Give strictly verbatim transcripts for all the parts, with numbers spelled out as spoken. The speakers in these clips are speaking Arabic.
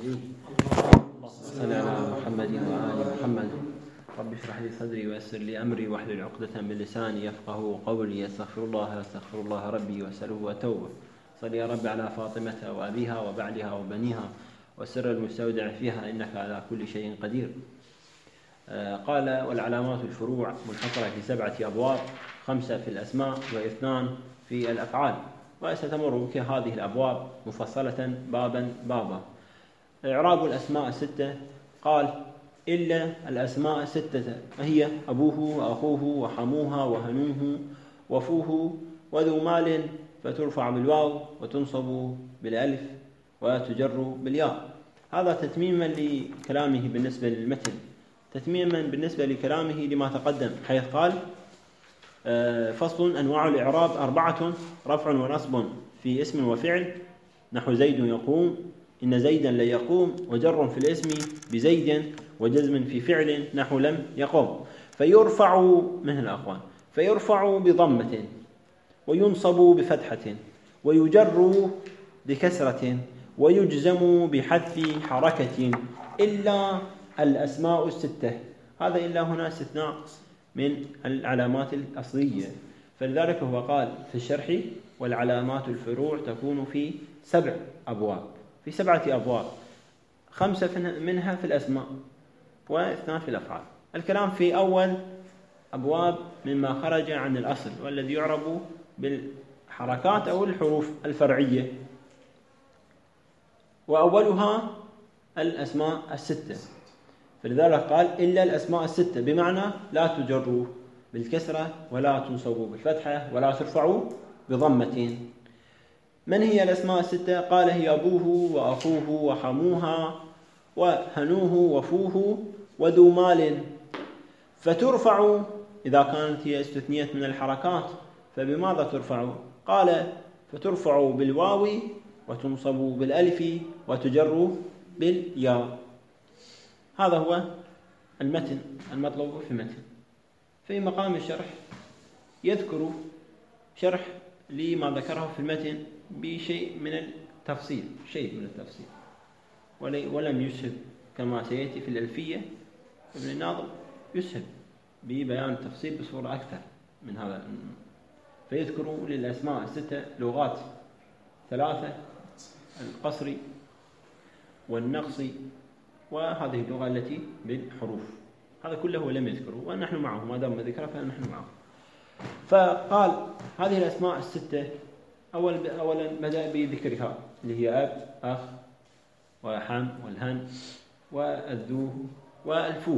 الرجيم. صل على محمد وآل محمد. رب اشرح لي صدري ويسر لي أمري واحلل عقدة من لساني يفقهوا قولي. استغفر الله واستغفر الله ربي واسأله وأتوب. صل يا رب على فاطمة وأبيها وبعلها وبنيها والسر المستودع فيها إنك على كل شيء قدير. قال: والعلامات الفروع منحصرة في سبعة أبواب، خمسة في الأسماء واثنان في الأفعال. وستمر بك هذه الأبواب مفصلة بابا بابا. إعراب الأسماء الستة: قال: إلا الأسماء الستة هي أبوه وأخوه وحموها وهنوه وفوه وذو مال، فترفع بالواو وتنصب بالألف وتجر بالياء. هذا تتميما لكلامه بالنسبة للمتن، تتميما بالنسبة لكلامه لما تقدم، حيث قال: فصل: أنواع الإعراب أربعة: رفع ونصب في اسم وفعل، نحو زيد يقوم، إن زيدا لا يقوم، وجر في الاسم بزيد، وجزم في فعل، نحو لم يقوم. فيرفع من الأقوال فيرفع بضمة، وينصب بفتحة، ويجر بكسرة، ويجزم بحذف حركة، إلا الأسماء الستة. هذا إلا هنا استثناء من العلامات الأصلية، فلذلك هو قال في الشرح: والعلامات الفروع تكون في سبع أبواب، في سبعة أبواب، خمسة منها في الأسماء واثنان في الأفعال. الكلام في أول أبواب مما خرج عن الأصل، والذي يعرب بالحركات أو الحروف الفرعية، وأولها الأسماء الستة. فلذلك قال: إلا الأسماء الستة، بمعنى لا تجر بالكسرة ولا تنصب بالفتحة ولا ترفع بضمة. من هي الأسماء الستة؟ قال: هي أبوه وأخوه وحموها وهنوه وفوه وذو مال. فترفع إذا كانت هي استثنيت من الحركات، فبماذا ترفع؟ قال: فترفع بالواو وتنصب بالألف وتجر بالياء. هذا هو المتن المطلوب في المتن. في مقام الشرح يذكر شرح لما ذكره في المتن بشيء من التفصيل، شيء من التفصيل، ولم يسهب كما سيأتي في الألفية ابن الناظم، يسهب ببيان التفصيل بصورة أكثر من هذا. فيذكر للأسماء الستة لغات ثلاثة: القصري والنقصي، وهذه اللغة التي بالحروف. هذا كله لم يذكره ونحن معه، ما دام ذكره فنحن معه. فقال: هذه الأسماء الستة أول أولا بدأ بذكرها، اللي هي أب، أخ، وحم، والهن، والذو، والفو.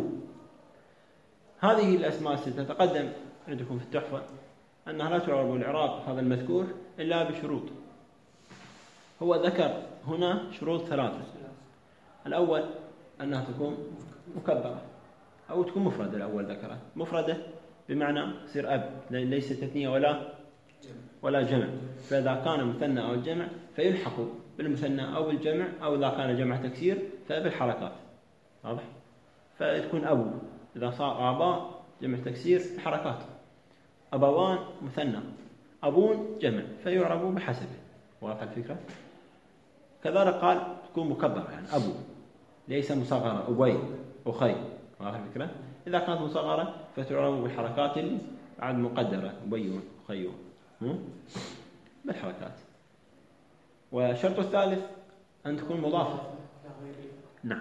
هذه الأسماء الستة تقدم عندكم في التحفة أنها لا تعرب الإعراب هذا المذكور إلا بشروط. هو ذكر هنا شروط ثلاثة: الأول أنها تكون مكبرة أو تكون مفردة. الأول ذكرها مفردة بمعنى تصير أب، ليس تثنية ولا ولا جمع. فإذا كان مثنى أو الجمع فيلحق بالمثنى أو بالجمع، أو إذا كان جمع تكسير فبالحركات. واضح؟ فتكون أبو، إذا صار آباء جمع تكسير حركات، أبوان مثنى، أبون جمع، فيعرب بحسبه. واضح الفكرة؟ كذلك قال تكون مكبرة، يعني أبو، ليس مصغرة، أبوي، أخي. واضح الفكرة؟ إذا كانت مصغرة فتعرب بالحركات اللي بعد مقدرة، أبي أخي بالحركات. والشرط الثالث أن تكون مضافة. نعم،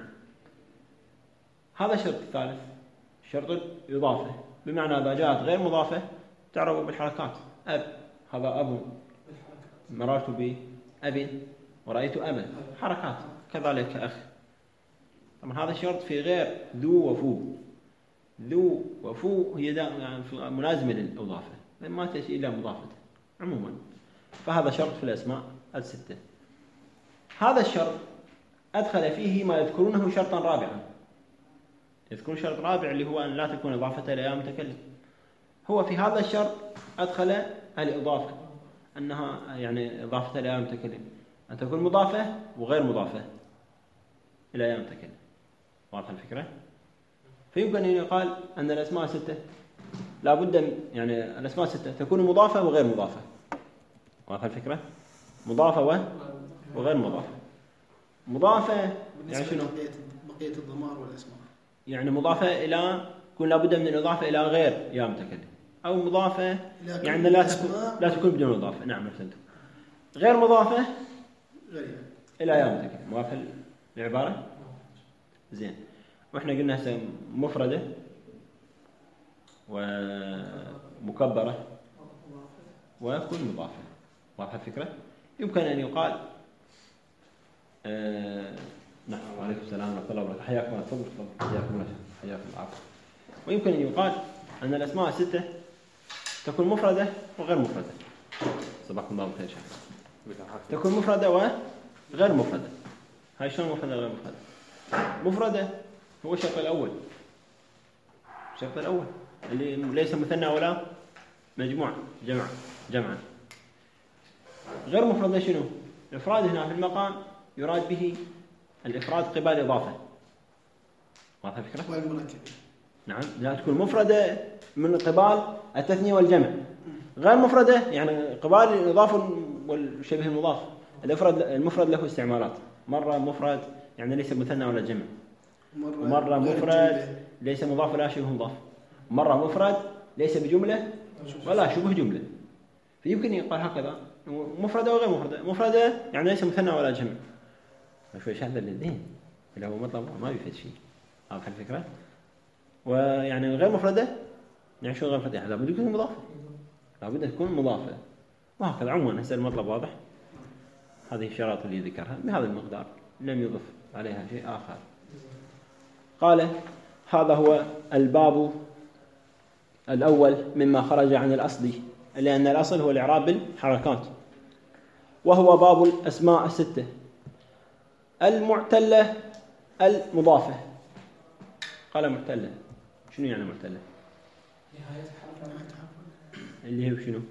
هذا الشرط الثالث، شرط الإضافة، بمعنى إذا جاءت غير مضافة تعرب بالحركات. أب، هذا أبو، مررت بأب ورأيت أبا، حركات. كذلك أخ. طبعا هذا الشرط في غير ذو وفو. ذو وفو هي يعني ملازمة للإضافة، ما تأتي إلا مضافة عموما. فهذا شرط في الأسماء الستة. هذا الشرط أدخل فيه ما يذكرونه شرطا رابعا. يذكرون شرط رابع اللي هو أن لا تكون إضافة إلى متكلم. هو في هذا الشرط أدخل الإضافة، أنها يعني إضافة إلى متكلم، أن تكون مضافة وغير مضافة إلى متكلم. واضح الفكرة؟ فيمكن أن يقال أن الأسماء ستة لا بد، يعني الأسماء ستة تكون مضافة وغير مضافة. واضح الفكرة؟ مضافة وغير مضافة. مضافة يعني شنو؟ بقية الضمائر والأسماء. يعني مضافة إلى يكون لابد من الإضافة إلى غير يا متكلم، أو مضافة يعني لا تكون لا تكون بدون إضافة. نعم أحسنتم. غير مضافة غير إلى يا متكلم. موافق العبارة؟ زين. وإحنا قلنا هسه مفردة ومكبرة وكل مضافة. واضحة الفكرة؟ يمكن أن يقال آه نعم. وعليكم السلام ورحمة الله وبركاته. حياكم الله. تفضل تفضل. حياكم الله. حياكم الله. ويمكن أن يقال أن الأسماء الستة تكون مفردة وغير مفردة. صباحكم الله بالخير شيخ. تكون مفردة وغير مفردة. هاي شلون مفردة وغير مفردة؟ مفردة هو الشرط الأول. الشرط الأول اللي ليس مثنى ولا مجموع جمع جمعا. غير مفردة شنو؟ الإفراد هنا في المقام يراد به الإفراد قبال إضافة. واضح الفكرة؟ والمركب. نعم. لا تكون مفردة من قبال التثنية والجمع. غير مفردة يعني قبال الإضافة والشبه المضاف. الإفراد المفرد له استعمالات. مرة مفرد يعني ليس مثنى ولا جمع. مرة مفرد ليس مضاف ولا شبه مضاف. مرة مفرد ليس بجملة ولا شبه جملة. فيمكن يقال هكذا مفردة وغير مفردة. مفردة يعني ليس مثنى ولا جمع. شوي شهادة للدين اللي هو مطلب ما يفيد شيء. واضح الفكرة؟ ويعني غير مفردة يعني شو غير مفردة؟ لابد تكون مضافة. لابد تكون مضافة. وهكذا عموما هسه المطلب واضح. هذه الشرائط اللي ذكرها بهذا المقدار لم يضف عليها شيء آخر. قال هذا هو الباب الأول مما خرج عن الأصل، لأن الأصل هو الإعراب بالحركات، وهو باب الأسماء الستة المعتلة المضافة. قال معتلة شنو يعني معتلة؟ اللي هو شنو؟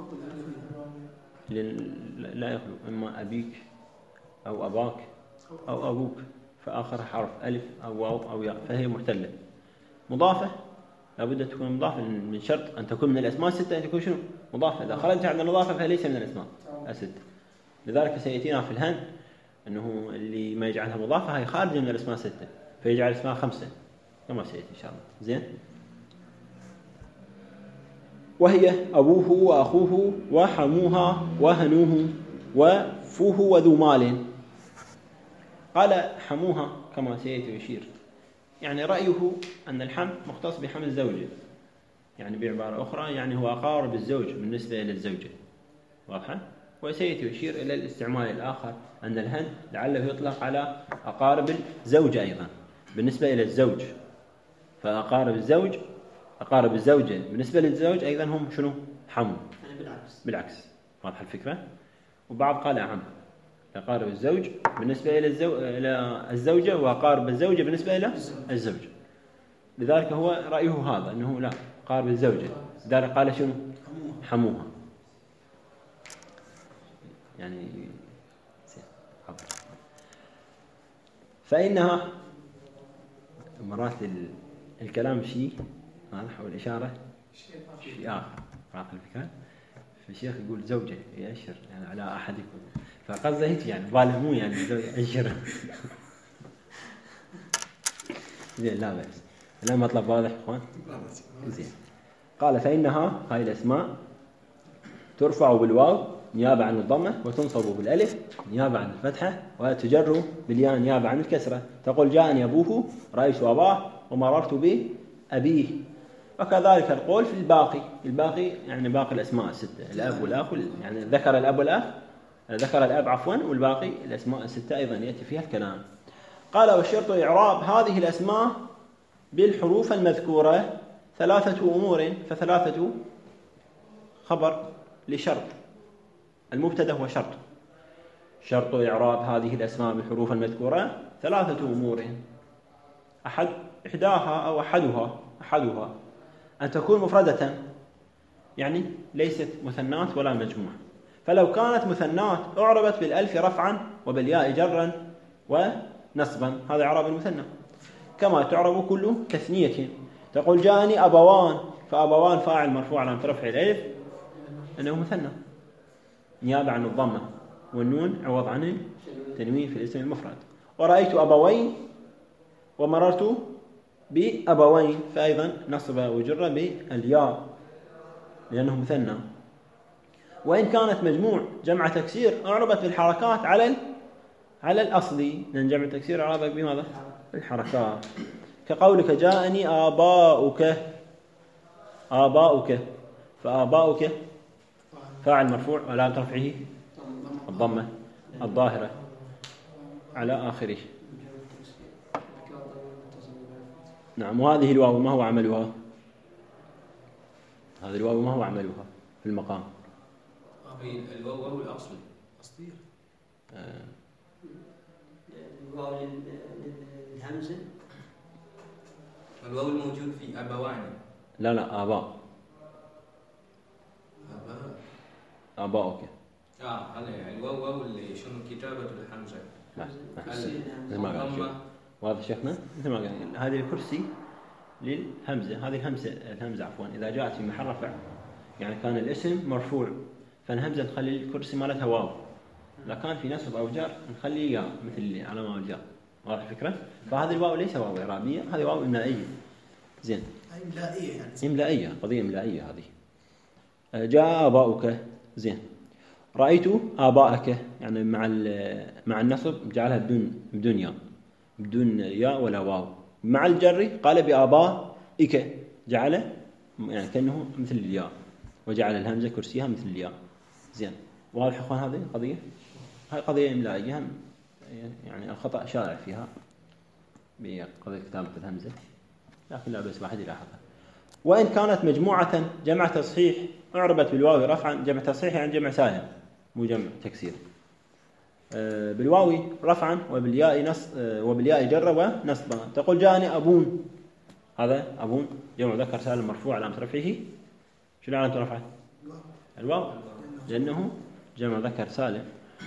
اللي لا يخلو إما أبيك أو أباك أو أبوك فآخر حرف ألف أو واو أو ياء فهي معتلة. مضافة لابد تكون مضافة من شرط أن تكون من الأسماء الستة أن تكون شنو؟ مضافة. إذا خرجت عن المضافة فهي ليس من الأسماء الستة. لذلك سيأتينا في الهن أنه اللي ما يجعلها مضافة هي خارج من الأسماء الستة فيجعل اسمها خمسة كما سيأتي إن شاء الله. زين. وهي أبوه وأخوه وحموها وهنوه وفوه وذو مال. قال حموها كما سيأتي يشير يعني رأيه أن الحم مختص بحم الزوجة، يعني بعبارة أخرى يعني هو أقارب الزوج بالنسبة إلى الزوجة. واضحة؟ وسيأتي يشير إلى الاستعمال الآخر أن الهن لعله يطلق على أقارب الزوجة أيضا بالنسبة إلى الزوج. فأقارب الزوج أقارب الزوجة بالنسبة للزوج أيضا هم شنو؟ حمو. بالعكس. بالعكس. واضح الفكرة؟ وبعض قال عم أقارب الزوج بالنسبة إلى الزو... إلى الزوجة وأقارب الزوجة بالنسبة إلى الزوج. لذلك هو رأيه هذا أنه لا أقارب الزوجة. لذلك قال شنو؟ حموها. يعني فإنها مرات الكلام شيء واضح والإشارة شيء آخر. واضح الفكرة؟ فالشيخ يقول زوجة يأشر يعني على أحدكم فقصده هيك يعني باله مو يعني يأشر. زين لا بأس. لا مطلب واضح إخوان. زين. قال فإنها هاي الأسماء ترفع بالواو نيابة عن الضمة وتنصب بالألف نيابة عن الفتحة وتجر بالياء نيابة عن الكسرة. تقول جاءني أبوه رأيت أباه ومررت بأبيه. وكذلك القول في الباقي. الباقي يعني باقي الأسماء الستة الأب والأخ يعني ذكر الأب والأخ ذكر الأب عفوا والباقي الأسماء الستة أيضا يأتي فيها الكلام. قال والشرط إعراب هذه الأسماء بالحروف المذكورة ثلاثة أمور. فثلاثة خبر لشرط. المبتدأ هو شرط. شرط إعراب هذه الأسماء بالحروف المذكورة ثلاثة أمور. أحد إحداها أو أحدها أحدها أن تكون مفردة يعني ليست مثنات ولا مجموعة. فلو كانت مثنات أعربت بالألف رفعا وبالياء جرا ونصبا. هذا إعراب المثنى. كما تعرب كل تثنية. تقول جاءني أبوان فأبوان فاعل مرفوع على رفع الألف أنه مثنى نيابة عن الضمة والنون عوض عن التنوين في الاسم المفرد. ورأيت أبوين ومررت بأبوين، فأيضا نصب وجر بالياء لأنه مثنى. وإن كانت مجموع جمع تكسير أعربت بالحركات على على الأصلي، لأن جمع تكسير أعربت بماذا؟ بالحركات، كقولك جاءني آباؤك، آباؤك، فآباؤك فاعل مرفوع وعلامة رفعه الضمة الظاهرة على آخره. نعم. وهذه الواو ما هو عملها؟ هذه الواو ما هو عملها في المقام؟ الواو واو الأصل أصلية. آه. الواو للهمزة. الواو الموجود في أبوان. لا لا آباء. آباء. آباؤك. آه هذا الواو واو اللي شنو كتابة الحمزة. لا. مثل ما قال. واضح شيخنا؟ مثل ما قال. هذه الكرسي للهمزة، هذه الهمزة الهمزة عفوا إذا جاءت في محل رفع يعني كان الاسم مرفوع، فالهمزة نخلي الكرسي مالتها واو. لا كان في نصب أو جر نخلي ياء مثل علامة الجر. واضح الفكرة؟ فهذه الواو ليس واو إعرابية، هذه واو إملائية. زين. إملائية يعني. إملائية، قضية إملائية هذه. جاء آباؤك. زين. رأيت آباءك يعني مع مع النصب جعلها بدون بدون ياء، بدون ياء ولا واو. مع الجر قال بآبائك جعله يعني كأنه مثل الياء، وجعل الهمزة كرسيها مثل الياء. زين. واضح يا اخوان؟ هذه قضية هاي قضية إملائية يعني الخطأ شائع فيها بقضية كتابة الهمزة، لكن لا بأس واحد يلاحظها. وإن كانت مجموعة جمع تصحيح أعربت بالواو رفعا. جمع تصحيح يعني جمع سالم مو جمع تكسير. بالواو رفعا وبالياء نص وبالياء جر ونصبا. تقول جاءني أبون، هذا أبون جمع ذكر سالم مرفوع علامة رفعه شنو علامة رفعه؟ الواو لأنه جمع ذكر سالم.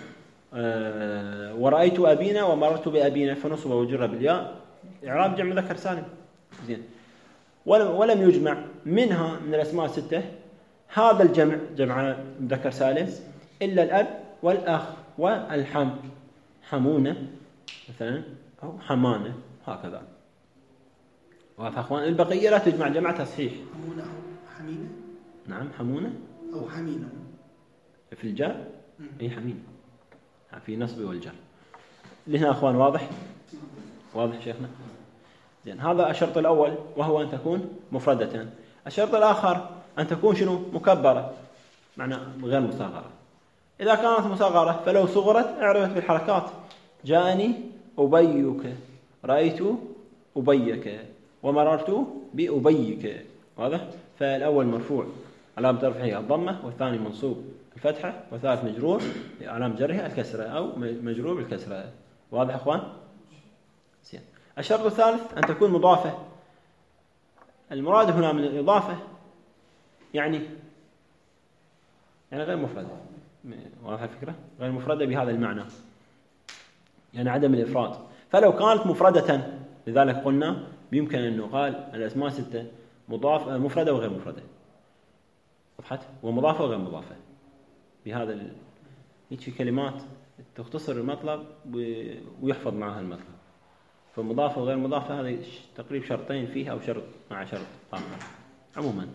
أه ورأيت أبينا ومررت بأبينا فنصب وجر بالياء إعراب جمع ذكر سالم. زين. ولم, ولم يجمع منها من الأسماء الستة هذا الجمع جمع ذكر سالم إلا الأب والأخ والحم، حمونة مثلا أو حمانة هكذا. واضح أخوان؟ البقية لا تجمع جمع تصحيح. حمونة أو حمينة. نعم حمونة أو حمينة في الجر هي حمينة في نصب والجر. لهنا أخوان واضح؟ واضح شيخنا؟ زين. هذا الشرط الأول وهو أن تكون مفردة. الشرط الآخر أن تكون شنو؟ مكبرة، معنى غير مصغرة. إذا كانت مصغرة فلو صغرت اعرفت بالحركات. جاءني أبيك، رأيت أبيك، ومررت بأبيك. واضح؟ فالأول مرفوع علامة رفعه الضمة، والثاني منصوب الفتحة، والثالث مجرور علامة جره الكسرة أو مجرور بالكسرة. واضح أخوان؟ زين. الشرط الثالث أن تكون مضافة. المراد هنا من الإضافة يعني يعني غير مفردة. واضح الفكرة؟ غير مفردة بهذا المعنى يعني عدم الإفراد. فلو كانت مفردة لذلك قلنا بيمكن أن نقال الأسماء ستة مضاف مفردة وغير مفردة. وضحت؟ ومضافة وغير مضافة بهذا ال... هيك كلمات تختصر المطلب ويحفظ معها المطلب. فمضافة وغير مضافة هذا تقريبا شرطين فيها أو شرط مع شرط آخر. عموما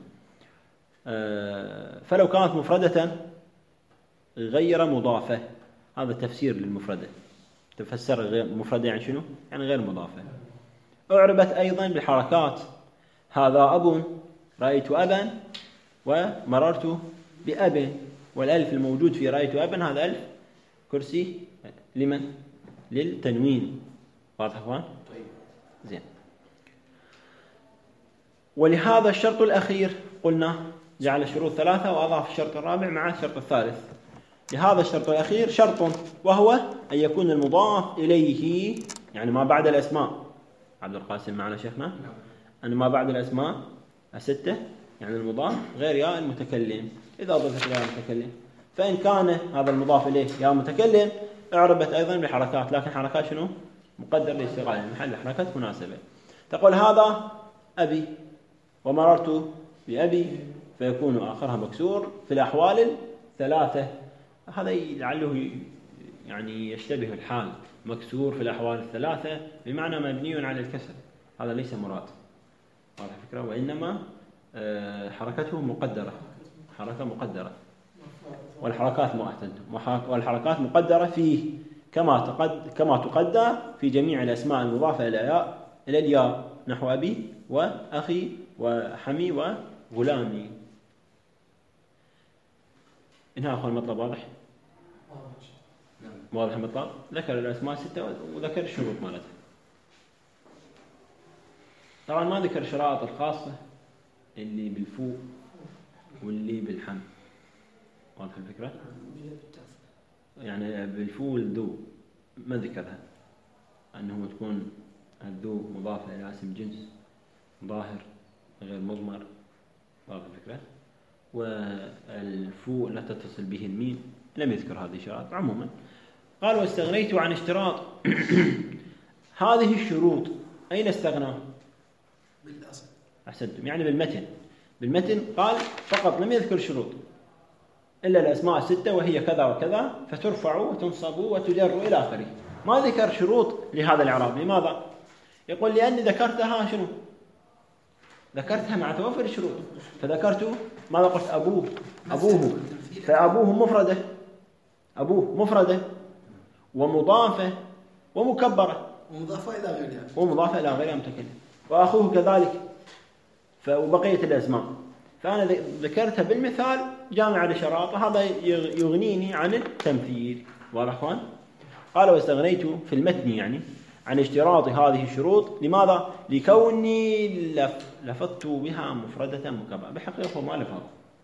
فلو كانت مفردة غير مضافة، هذا تفسير للمفردة. تفسر غير مفردة يعني شنو؟ يعني غير مضافة. أعربت أيضا بالحركات. هذا أب، رأيت أبا، ومررت بأب. والألف الموجود في رأيت أبا هذا ألف كرسي لمن؟ للتنوين. واضح أخوان؟ طيب. زين. ولهذا الشرط الأخير قلنا جعل الشروط ثلاثة وأضاف الشرط الرابع مع الشرط الثالث. لهذا الشرط الأخير شرط وهو أن يكون المضاف إليه يعني ما بعد الأسماء. عبد القاسم معنا شيخنا؟ أن ما بعد الأسماء الستة يعني المضاف غير يا المتكلم. إذا ضفت يا المتكلم فإن كان هذا المضاف إليه يا متكلم اعربت أيضا بحركات، لكن حركات شنو؟ مقدر لاستغلال محل حركات مناسبة. تقول هذا أبي ومررت بأبي فيكون آخرها مكسور في الأحوال الثلاثة. هذا لعله يعني يشتبه الحال، مكسور في الأحوال الثلاثة بمعنى مبني على الكسر، هذا ليس مراد. واضح الفكرة؟ وإنما حركته مقدرة، حركة مقدرة، والحركات والحركات مقدرة فيه كما تقد كما تقدر في جميع الأسماء المضافة إلى ياء إلى الياء، نحو أبي وأخي وحمي وغلامي. إنها أخوان المطلب واضح؟ واضح المطلب؟ ذكر الأسماء ستة وذكر الشروط مالتها. طبعا ما ذكر الشرائط الخاصة اللي بالفوء واللي بالحم. واضح الفكرة؟ يعني بالفوء والذو ما ذكرها، أنه تكون الذو مضافة إلى اسم جنس ظاهر غير مضمر. واضح الفكرة؟ والفوء لا تتصل به الميم لم يذكر هذه الشرائط عموما. قال واستغنيت عن اشتراط هذه الشروط. أين استغنى؟ بالأصل. أحسنتم، يعني بالمتن. بالمتن قال فقط لم يذكر شروط إلا الأسماء الستة وهي كذا وكذا، فترفع وتنصب وتجر إلى آخره. ما ذكر شروط لهذا الإعراب. لماذا؟ يقول لأني ذكرتها شنو؟ ذكرتها مع توفر الشروط. فذكرت ماذا قلت؟ أبوه أبوه فأبوه مفردة، أبوه مفردة ومضافة ومكبرة ومضافة إلى غيرها ومضافة إلى غيرها متكلم، وأخوه كذلك، وبقية الأسماء. فأنا ذكرتها بالمثال جامع لشراط، هذا يغنيني عن التمثيل. واضح أخوان؟ قال واستغنيت في المتن يعني عن اشتراط هذه الشروط. لماذا؟ لكوني لف لفظت بها مفردة مكبرة. بحقيقة ما لفظ،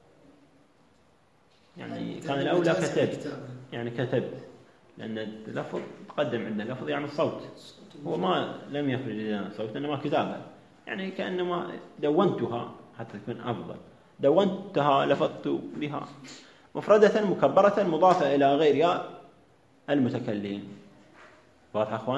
يعني كان الأولى كتبت، يعني كتبت، لأن اللفظ تقدم عندنا لفظ يعني الصوت، هو ما لم يخرج لنا صوت إنما كتابة، يعني كأنما دونتها حتى تكون أفضل. دونتها لفظت بها مفردة مكبرة مضافة إلى غير ياء المتكلم. واضح أخوان؟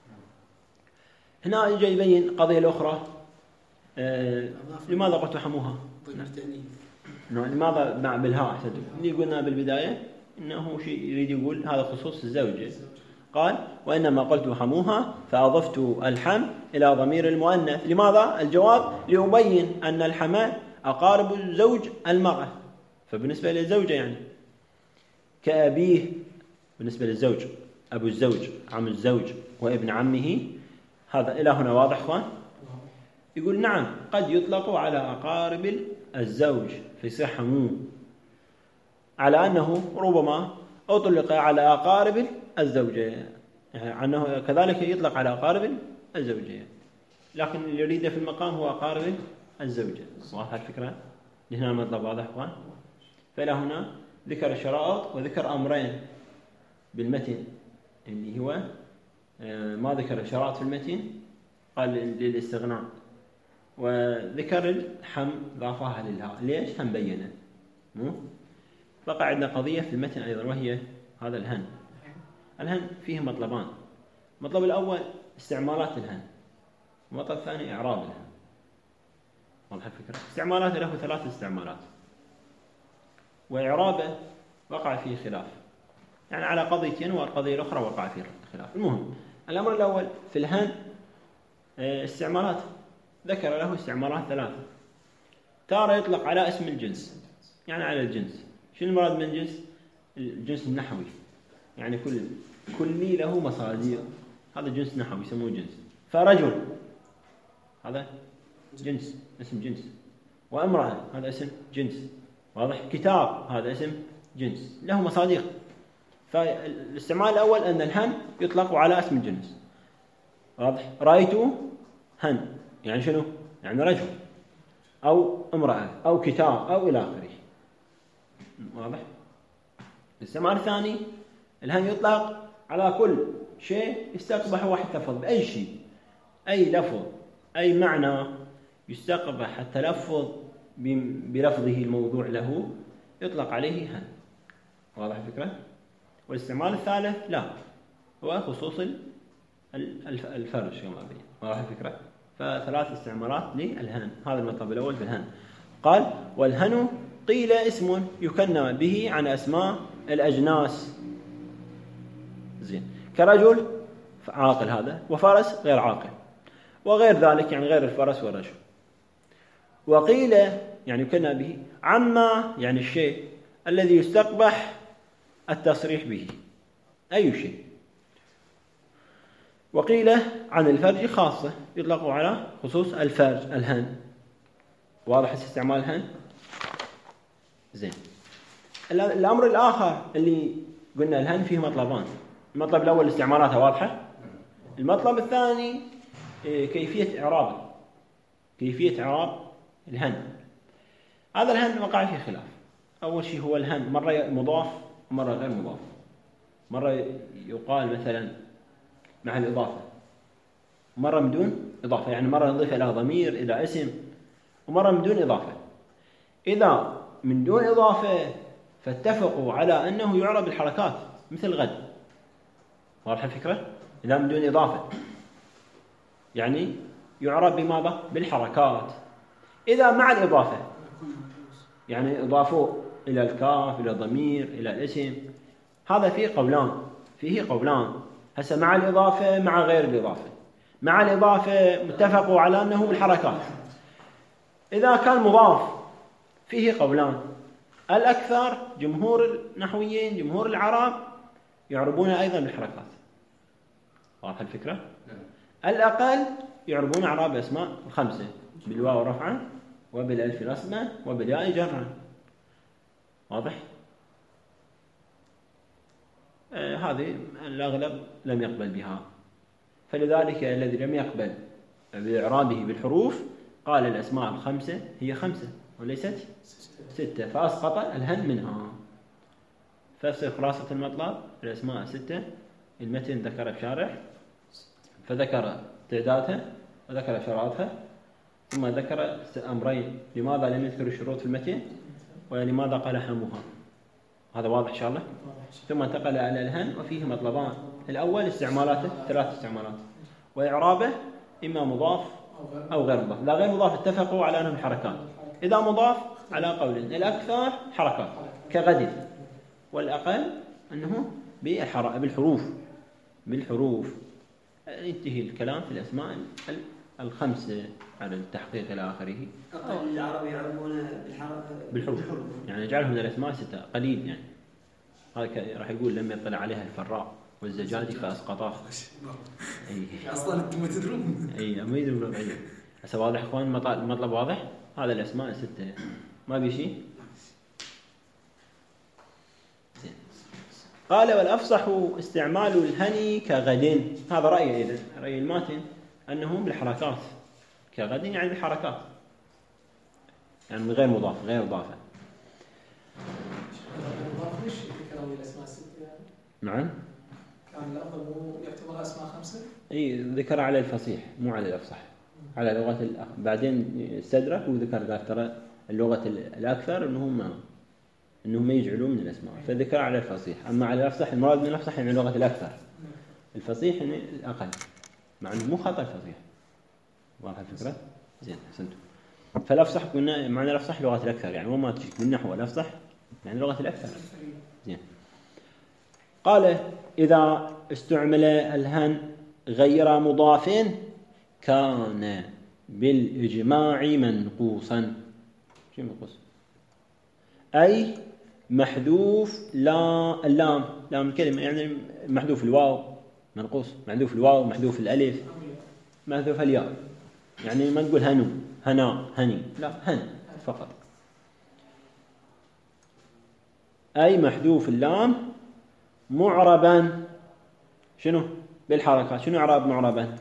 هنا يجي يبين قضية الأخرى. آه لماذا قلت حموها؟ نعم. لماذا مع بالهاء أحسنتم؟ اللي قلنا بالبداية إنه شيء يريد يقول هذا خصوص الزوجة. قال وإنما قلت حموها فأضفت الحم إلى ضمير المؤنث. لماذا؟ الجواب ليبين أن الحماء أقارب الزوج المرأة، فبالنسبة للزوجة يعني كأبيه بالنسبة للزوج، أبو الزوج عم الزوج وابن عمه. هذا إلى هنا واضح أخوان؟ يقول نعم قد يطلق على أقارب الزوج في صحة، على أنه ربما أطلق على أقارب الزوجة، يعني أنه كذلك يطلق على أقارب الزوجة، لكن اللي يريده في المقام هو أقارب الزوجة. واضح الفكرة؟ هنا المطلب واضح أخوان؟ فإلى هنا ذكر الشرائط وذكر أمرين بالمتن، اللي هو ما ذكر الشرائط في المتن قال للاستغناء، وذكر الحم ضافها للهاء. ليش؟ هم بينه. مو بقى عندنا قضية في المتن أيضا، وهي هذا الهن. الهن فيه مطلبان. المطلب الأول استعمالات الهن، المطلب الثاني إعراب الهن. واضح الفكرة؟ استعمالات له ثلاث استعمالات، وإعرابه وقع فيه خلاف، يعني على قضيتين، والقضية الأخرى وقع فيه خلاف. المهم الأمر الأول في الهن استعمالات، ذكر له استعمالات ثلاثة. تارة يطلق على اسم الجنس، يعني على الجنس. شنو المراد من الجنس؟ الجنس النحوي، يعني كل كل له مصادر، هذا جنس نحوي يسموه جنس. فرجل هذا جنس، اسم جنس. وامرأة هذا اسم جنس. واضح؟ كتاب هذا اسم جنس له مصادر. فالاستعمال الأول أن الهن يطلق على اسم الجنس. واضح؟ رأيته هن يعني شنو؟ يعني رجل أو امرأة أو كتاب أو إلى آخره. واضح؟ الاستعمال الثاني الهن يطلق على كل شيء يستقبح واحد لفظ بأي شيء، أي لفظ أي معنى يستقبح التلفظ بلفظه الموضوع له يطلق عليه هن. واضح الفكرة؟ والاستعمال الثالث لا، هو خصوص الفرج كما بين. واضح الفكرة؟ فثلاث استعمالات للهن. هذا المطلب الأول في الهن. قال والهن قيل اسم يكنى به عن أسماء الأجناس. كرجل عاقل هذا، وفرس غير عاقل، وغير ذلك يعني غير الفرس والرجل. وقيل يعني كنا به عما يعني الشيء الذي يستقبح التصريح به، أي شيء. وقيل عن الفرج خاصة، يطلق على خصوص الفرج الهن. واضح استعمال الهن؟ زين. الأمر الآخر اللي قلنا الهن فيه مطلبان. المطلب الأول استعمالاتها واضحة. المطلب الثاني كيفية إعرابه، كيفية إعراب الهن. هذا الهن وقع فيه خلاف. أول شيء هو الهن مرة مضاف ومرة غير مضاف. مرة يقال مثلا مع الإضافة، مرة من دون إضافة، يعني مرة نضيف إلى ضمير إلى اسم، ومرة من دون إضافة. إذا من دون إضافة فاتفقوا على أنه يعرب بالحركات مثل غد. واضح الفكرة؟ إذا من دون إضافة يعني يعرب بماذا؟ بالحركات. إذا مع الإضافة يعني إضافوا إلى الكاف إلى ضمير إلى الاسم، هذا فيه قولان، فيه قولان. هسه مع الإضافة مع غير الإضافة. مع الإضافة متفقوا على أنه بالحركات. إذا كان مضاف فيه قولان. الأكثر جمهور النحويين جمهور العرب يعربون أيضا بالحركات. واضح الفكرة؟ الأقل يعربون أعراب الأسماء الخمسة بالواو رفعا وبالألف نصبا وبالياء جرا. واضح؟ آه هذه الأغلب لم يقبل بها، فلذلك الذي لم يقبل بإعرابه بالحروف قال الأسماء الخمسة هي خمسة وليست ستة، فأسقط الهن منها. ففي خلاصة المطلب الأسماء ستة. المتن ذكر الشارح فذكر تعدادها وذكر شرائطها، ثم ذكر أمرين: لماذا لم يذكر الشروط في المتن، ولماذا قال حموها. هذا واضح إن شاء الله. ثم انتقل إلى الهن وفيه مطلبان: الأول استعمالاته ثلاث استعمالات، وإعرابه إما مضاف أو غير مضاف. لا غير مضاف اتفقوا على أنهم حركات. إذا مضاف على قول الأكثر حركات كغد، والأقل أنه بالحروف بالحروف. ينتهي الكلام في الأسماء الخمسة على التحقيق إلى آخره. العرب يعرفون بالحروف، يعني يجعلهم من الأسماء ستة قليل. يعني هذا راح يقول لم يطلع عليها الفراء والزجاجي فأسقطاه. أصلا أنتم ما تدرون. أي ما يدرون. أي هسه واضح إخوان المطلب واضح. هذا الأسماء الستة ما بيشي. قال: والأفصح استعمال الهني كغد. هذا رأي إذن رأي الماتن أنه بالحركات كغد، يعني بالحركات، يعني من غير مضاف غير إضافة. نعم. كان الأفضل يعتبرها أسماء خمسة. أي ذكر على الفصيح مو على الأفصح، على لغة الأخ. بعدين استدرك وذكر قال ترى اللغة الأكثر أنهم أنهم يجعلون من الأسماء، فذكر على الفصيح. أما على الأفصح المراد من الأفصح يعني لغة الأكثر، الفصيح يعني الأقل، مع أنه مو خطأ الفصيح. واضح الفكرة؟ زين حسنتم. فالأفصح قلنا معنى الأفصح لغة الأكثر، يعني هو ما تشك بالنحو الأفصح يعني لغة الأكثر. زين. قال: إذا استعمل الهن غير مضاف كان بالإجماع منقوصا. شو منقوص؟ أي محذوف لا اللام، لام الكلمة، يعني محذوف الواو منقوص، محذوف الواو محذوف الألف محذوف الياء. يعني ما نقول هنو هنا هني، لا هن فقط. أي محذوف اللام معربا. شنو بالحركات؟ شنو إعراب معربا؟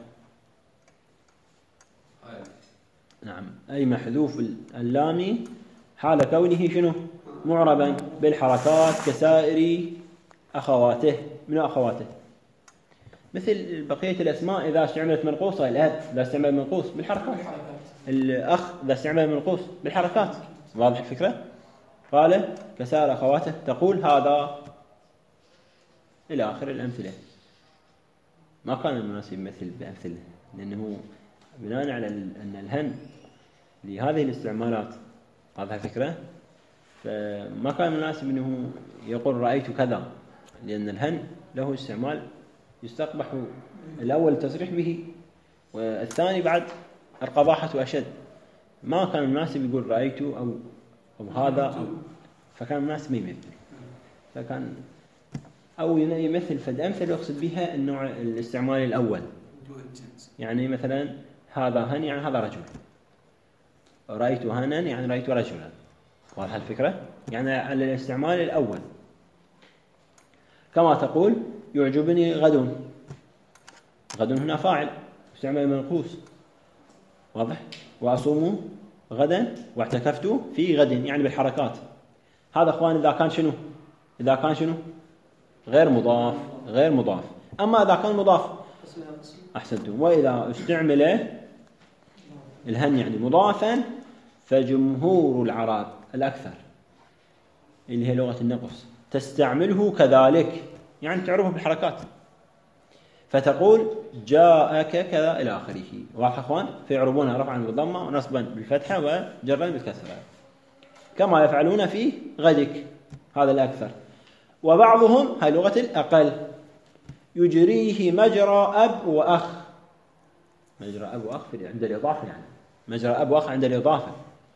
نعم. أي محذوف اللام حال كونه شنو معربا بالحركات كسائر أخواته من أخواته، مثل بقية الأسماء إذا استعملت منقوصة. الأب إذا استعمل منقوص بالحركات، الأخ إذا استعمل منقوص بالحركات. واضح الفكرة؟ قال: كسائر أخواته تقول هذا إلى آخر الأمثلة. ما كان المناسب مثل بأمثلة، لأنه بناء على أن الهن لهذه الاستعمالات. واضح الفكرة؟ فما كان مناسب أنه يقول رأيت كذا، لأن الهن له استعمال يستقبح الأول التصريح به، والثاني بعد القباحة أشد. ما كان مناسب يقول رأيت أو أو هذا أو، فكان مناسب ما يمثل، فكان أو يمثل فد أمثل يقصد بها النوع الاستعمال الأول. يعني مثلا هذا هن يعني هذا رجل، رأيت هنا يعني رأيت رجلا. واضح الفكرة؟ يعني على الاستعمال الأول. كما تقول يعجبني غد، غد هنا فاعل استعمال منقوص. واضح؟ وأصوم غدا واعتكفت في غد يعني بالحركات. هذا أخوان إذا كان شنو؟ إذا كان شنو؟ غير مضاف، غير مضاف. أما إذا كان مضاف أحسنتم. وإذا استعمل الهن يعني مضافا فجمهور العرب الأكثر اللي هي لغة النقص تستعمله كذلك، يعني تعرفه بالحركات، فتقول جاءك كذا إلى آخره. واضح أخوان؟ فيعربونها رفعا بالضمة ونصبا بالفتحة وجرا بالكسرة، كما يفعلون في غدك. هذا الأكثر. وبعضهم هاي لغة الأقل يجريه مجرى أب وأخ. مجرى أب وأخ عند الإضافة، يعني مجرى أب وأخ عند الإضافة،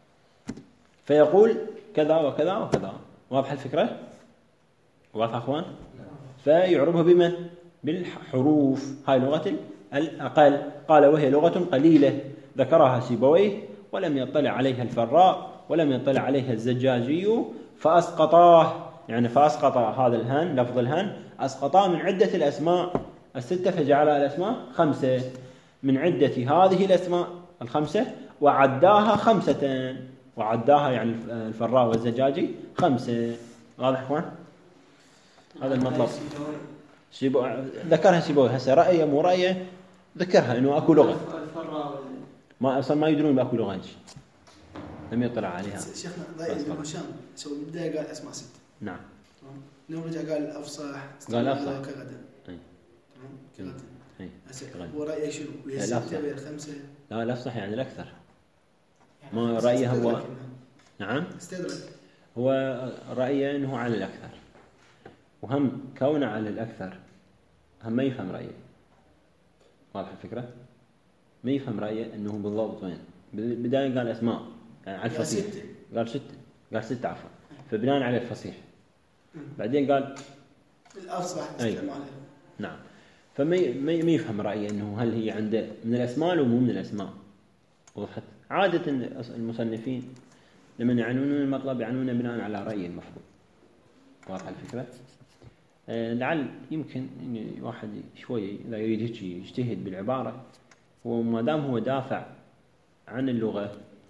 فيقول كذا وكذا وكذا. واضح الفكرة؟ واضح أخوان؟ فيعربها بمن؟ بالحروف. هاي لغة الأقل. قال وهي لغة قليلة ذكرها سيبويه ولم يطلع عليها الفراء ولم يطلع عليها الزجاجي فأسقطاه، يعني فأسقط هذا الهن، لفظ الهن أسقطاه من عدة الأسماء الستة فجعل الأسماء خمسة من عدة هذه الأسماء الخمسة وعداها خمسة، وعداها يعني الفراء والزجاجي خمسة. واضح أخوان؟ هذا المطلب. سيبو... ذكرها سيبوي هسه رأيه مو رأيه، ذكرها إنه أكو لغة ما أصلا ما يدرون بأكو لغة هيك، لم يطلع عليها. شيخنا ضايع ابن هشام سوى بداية قال أسماء ستة. نعم. لو رجع قال أفصح قال أفصح كغدا. أي. كغدا. أي. هو رأيه شنو؟ الستة بين الخمسة؟ لا الأفصح يعني الأكثر. ما رأيه هو نعم. استدرك. هو رأيه إنه على الأكثر، وهم كونه على الأكثر هم ما يفهم رأيه. واضح الفكرة؟ ما يفهم رأيه إنه بالضبط وين. بداية قال أسماء يعني على الفصيح، قال ستة، قال ستة عفوا، فبناء على الفصيح. بعدين قال الأفصح استعماله. نعم. فما ما يفهم رأيه إنه هل هي عنده من الأسماء أو مو من الأسماء. وضحت؟ عادة المصنفين لمن يعنون المطلب يعنون بناء على رأي المفروض. واضح الفكرة؟ أه لعل يمكن إن واحد شوي إذا يريد هيك يجتهد بالعبارة، وما دام هو دافع عن اللغة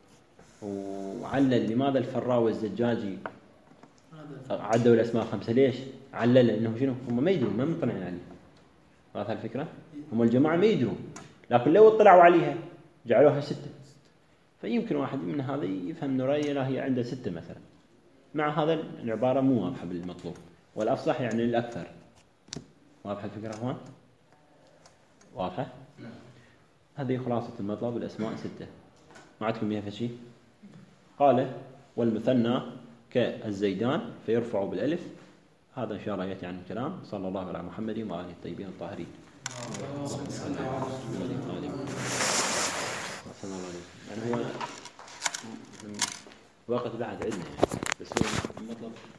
وعلل لماذا الفراء والزجاجي عدوا الأسماء خمسة، ليش؟ علل إنه شنو؟ هم ما يدرون، ما مطلعين عليه. واضح الفكرة؟ هم الجماعة ما يدرون، لكن لو اطلعوا عليها جعلوها ستة، فيمكن واحد من هذا يفهم إنه رأيه لا هي عنده ستة مثلا. مع هذا العبارة مو واضحة بالمطلوب، والأفصح يعني الأكثر. واضح الفكرة أخوان؟ واضحة؟ هذه خلاصة المطلب. الأسماء ستة. ما عندكم بها فشي؟ قال والمثنى كالزيدان فيرفع بالألف. هذا إن شاء الله يأتي عن الكلام. صلى الله على محمد وآله الطيبين الطاهرين. يعني هو وقت بعد عندنا، بس هو المطلب